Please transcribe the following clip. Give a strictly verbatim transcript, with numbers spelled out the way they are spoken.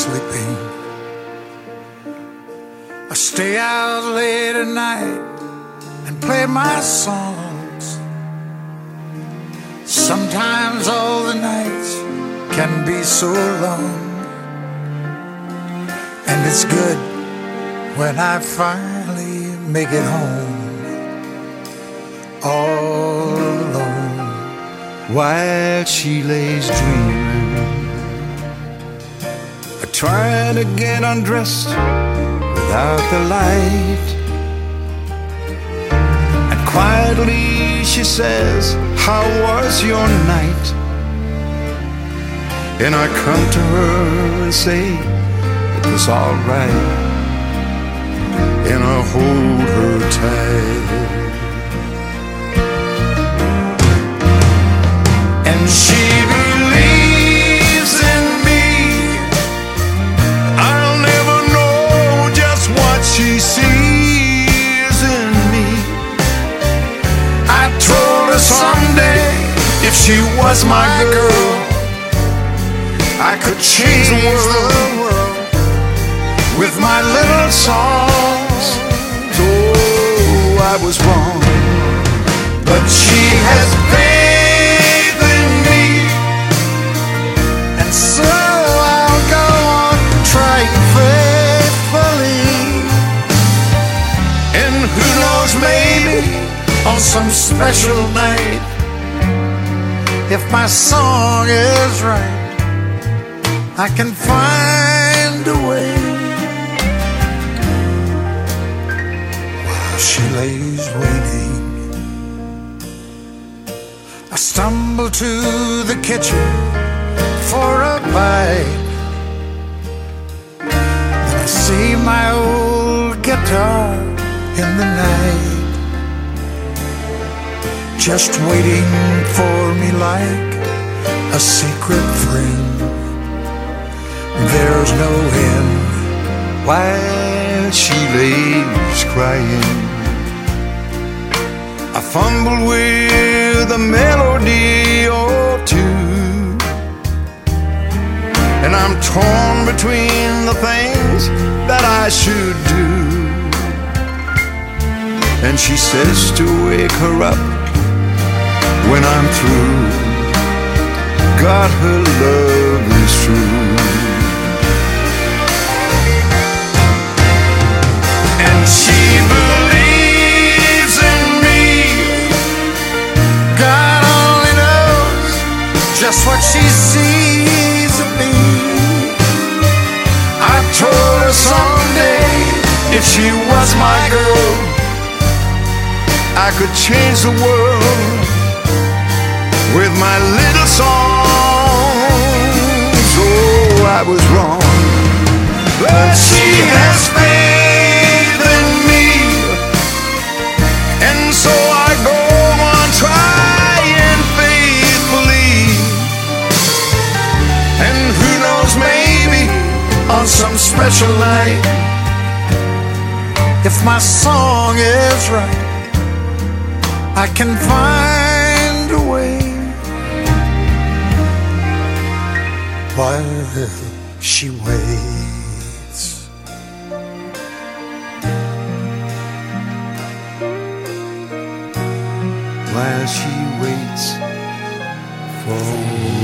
sleeping. I stay out late at night and play my songs. Sometimes all the nights can be so long, and it's good when I finally make it home, all alone, while she lays dreaming. I try to get undressed without the light, and quietly she says, "How was your night?" And I come to her and say it was all right, and I hold her tight. And she believes in me. I'll never know just what she sees in me. I told her someday, if she was my girl, I could change the world with my little songs. Oh, I was wrong, but she has faith in me, and so I'll go on trying faithfully. And who knows, maybe on some special night, if my song is right, I can find a way. While she lays waiting, I stumble to the kitchen for a bite. Then I see my old guitar in the night, just waiting for me like a secret friend. There's no end while she lays crying. I fumble with a melody or two, and I'm torn between the things that I should do. And she says to wake her up when I'm through. God, her love is true. She believes in me. God only knows just what she sees in me. I told her someday, if she was my girl, I could change the world with my little songs. Oh, I was wrong, but she has faith. So I go on trying faithfully, and who knows, maybe on some special night, if my song is right, I can find a way. While she waits, while she waits for